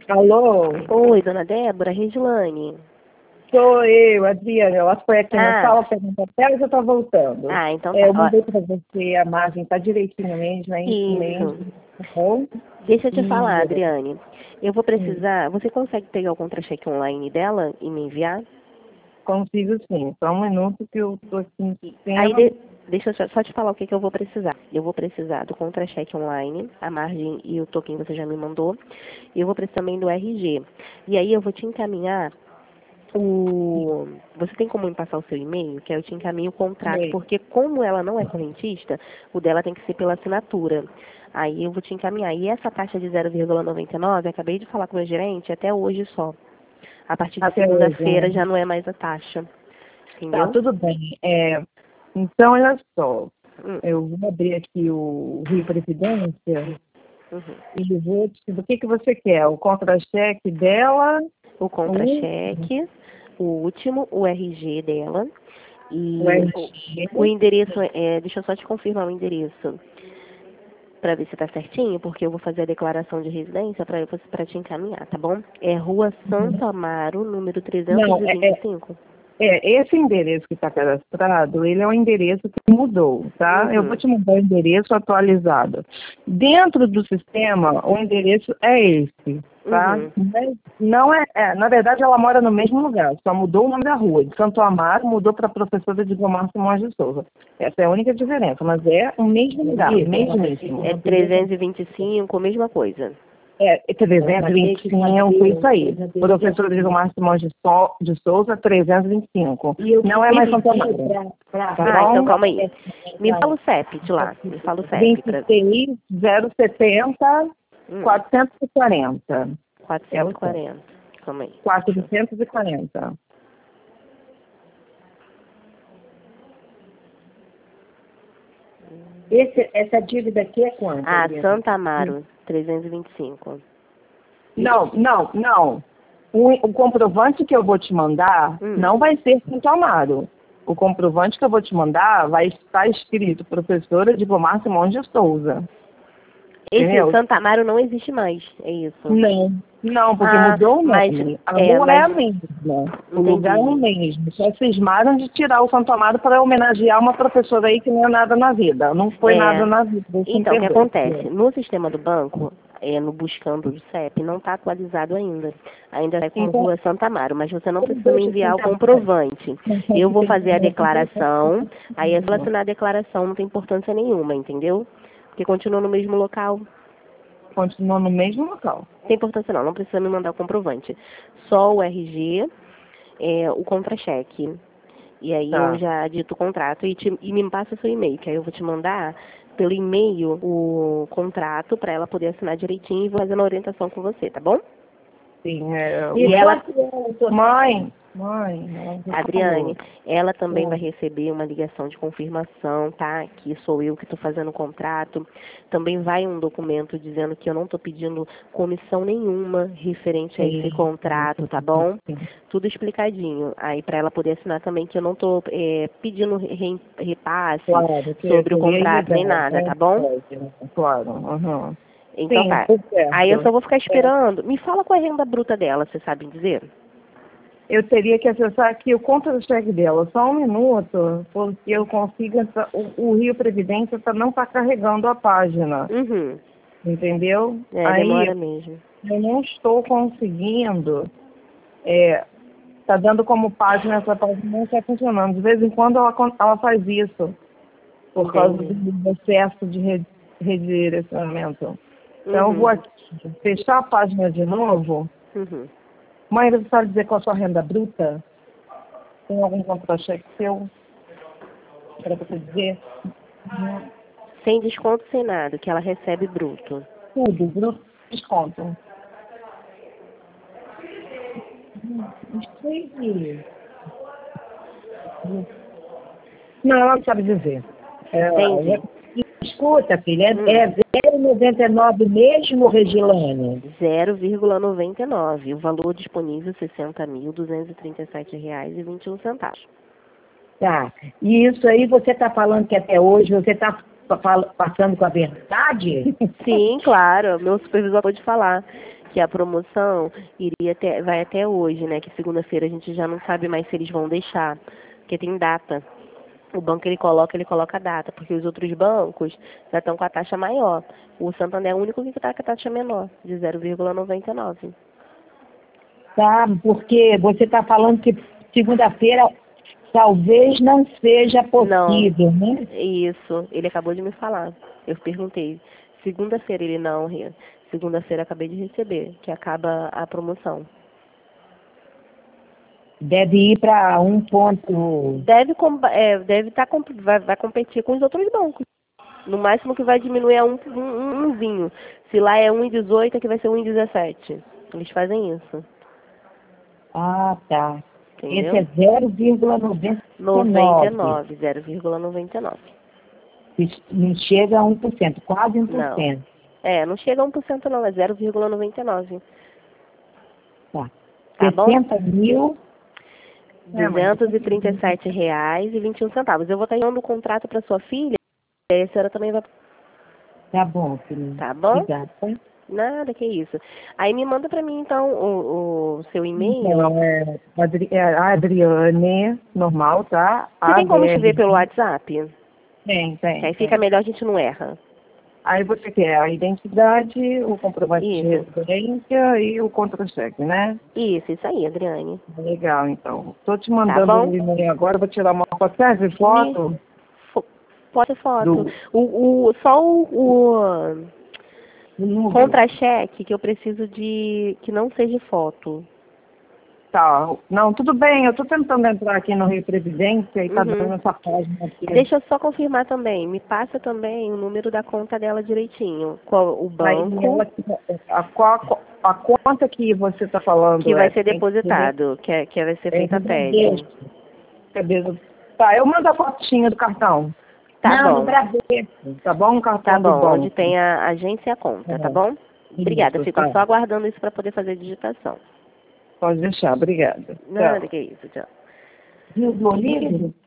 Alô? Oi, dona Débora, Regiane. Sou eu, Adriana. Ela foi aqui na Ah. sala, perguntou até ela já tá voltando. Ah, então tá. Eu mandei para você, a margem tá direitinho mesmo, é isso Isso. mesmo. Tá bom? Deixa eu te falar, E- Adriane. Eu vou precisar. Você consegue pegar o contra-cheque online dela e me enviar? Consigo sim. Só um minuto que eu tô aqui no sistema. Aí deixa eu só te falar o que eu vou precisar. Eu vou precisar do contra-cheque online, a margem e o token você já me mandou. E eu vou precisar também do RG. E aí eu vou te encaminhar o. Você tem como me passar o seu e-mail? Que aí eu te encaminho o contrato, Sim. porque como ela não é correntista, o dela tem que ser pela assinatura. Aí eu vou te encaminhar. E essa taxa de 0,99, acabei de falar com o meu gerente, até hoje só. A partir de Até segunda-feira hoje, né? já não é mais a taxa. Tá, Entendeu? tudo bem. Então, olha só. Hum, Eu vou abrir aqui o Rio Previdência uhum. e vou te... O que você quer? O contra-cheque dela? O contra-cheque, o último, o RG dela. E O RG? o endereço deixa eu só te confirmar o endereço para ver se tá certinho, porque eu vou fazer a declaração de residência para te encaminhar, tá bom? É Rua Santo Amaro, número Não, 325. esse endereço que está cadastrado, ele é um endereço que mudou, tá? Eu vou Uhum. te mandar o endereço atualizado. Dentro do sistema, o endereço é esse, tá? Uhum. Mas não na verdade, ela mora no mesmo lugar, só mudou o nome da rua. De Santo Amaro mudou para a professora de Gomar Simões de Souza. Essa é a única diferença, mas é o mesmo lugar, mesmíssimo. É 325, mesma coisa. 325, isso aí. Professor de Gilmar Simões de Souza, 325. Não é mais Santo Amaro. Tá Então bom? calma aí. Me fala o CEP de lá. Me fala o CEP. 26 070 440. 440. Calma aí. 440. Essa dívida aqui é quanto? Ah, Adriana? Santa Amaro, 325. Não. O comprovante que eu vou te mandar não vai ser Santo Amaro. O comprovante que eu vou te mandar vai estar escrito professora de Gomar Simões de Souza. Esse Entendeu? Santa Amaro não existe mais, é isso? Não, porque mudou o mas, nome. A rua é a mas... mesma. O Entendi. lugar é o mesmo. Só cismaram de tirar o Santo Amaro para homenagear uma professora aí que não é nada na vida. Não foi nada na vida. Então, o que acontece? No sistema do banco, no buscando do CEP, não está atualizado ainda. Ainda é com Então, Rua Santa Amaro, mas você não precisa me enviar o comprovante. Eu vou fazer a declaração, aí é só assinar a declaração, não tem importância nenhuma, entendeu? Porque continua no mesmo local. Continua no mesmo local. Não tem importância não precisa me mandar o comprovante. Só o RG, o contra-cheque. E aí Tá. eu já dito o contrato e me passa o seu e-mail, que aí eu vou te mandar pelo e-mail o contrato para ela poder assinar direitinho e vou fazendo a orientação com você, tá bom? Sim, E ela, Mãe. Adriane, ela também vai receber uma ligação de confirmação, tá? Que sou eu que estou fazendo o contrato. Também vai um documento dizendo que eu não estou pedindo comissão nenhuma referente a esse contrato, tá bom? Tudo explicadinho. Aí para ela poder assinar também que eu não estou pedindo repasse sobre o contrato nem nada, tá bom? Claro. Uhum. Então Sim, tá. tudo certo. Aí eu só vou ficar esperando. Me fala qual é a renda bruta dela, você sabe dizer? Eu teria que acessar aqui o contra-cheque dela, só um minuto, porque eu consigo... O Rio Previdência não está carregando a página, Uhum. entendeu? Demora mesmo. Eu não estou conseguindo... Está dando como página, essa página não está funcionando. De vez em quando ela faz isso, por causa do excesso de redirecionamento. Então eu vou aqui fechar a página de novo. Uhum. Mãe, você sabe dizer qual a sua renda bruta? Tem algum contra-cheque seu para você dizer? Sem desconto, sem nada, que ela recebe bruto. Tudo, bruto, desconto. Não, ela não sabe dizer. Entendi. Escuta, filha, é 0,99 mesmo, Regilane? 0,99. O valor disponível R$ 60.237,21. Tá. E isso aí você está falando que até hoje você está passando com a verdade? Sim, claro. Meu supervisor pode falar que a promoção vai até hoje, né? Que segunda-feira a gente já não sabe mais se eles vão deixar, porque tem data. O banco ele coloca a data, porque os outros bancos já estão com a taxa maior. O Santander é o único que está com a taxa menor, de 0,99. Tá, porque você está falando que segunda-feira talvez não seja possível, Não, né? isso, ele acabou de me falar. Eu perguntei. Segunda-feira ele não, segunda-feira acabei de receber, que acaba a promoção. Deve ir para um ponto. Vai competir com os outros bancos. No máximo que vai diminuir é umzinho. Se lá é 1,18, aqui vai ser 1,17. Eles fazem isso. Ah, tá. Entendeu? Esse é 0,99. 99, 0,99. Não chega a 1%, quase Não. 1%. Não chega a 1% não, é 0,99. Tá. Tá bom? 60 mil. R$ 237,21. Eu vou estar enviando o contrato para sua filha, e aí a senhora também vai... Tá bom, filho. Tá bom? Obrigada. Nada, que isso. Aí me manda para mim, então, o seu e-mail. Então, a Adriane, normal, tá? Você tem como ADR. escrever pelo WhatsApp? Tem. Que aí fica melhor, a gente não erra. Aí você quer a identidade, o comprovante de Isso. residência e o contra-cheque, né? Isso aí, Adriane. Legal, então. Tô te Tá mandando bom? o e-mail agora, vou tirar uma foto. Serve foto? Pode foto. Do- Só o número. contra-cheque que eu preciso que não seja foto. Tá. Não, tudo bem. Eu tô tentando entrar aqui no Rio Previdência e tá Uhum. dando essa página aqui. Deixa eu só confirmar também. Me passa também o número da conta dela direitinho. Qual o banco A conta que você está falando que vai ser tem que depositado, que vai ser feita a TED. Bradesco. Tá, eu mando a fotinha do cartão. Tá Não, bom. no Bradesco. Tá bom? O cartão Tá do bom, banco. onde tem a agência e a conta, tá É. bom? Obrigada, Isso, fico tá. só aguardando isso para poder fazer a digitação. Pode deixar, obrigada. Nada, Tchau. que isso, tchau. Rio do Olímpio?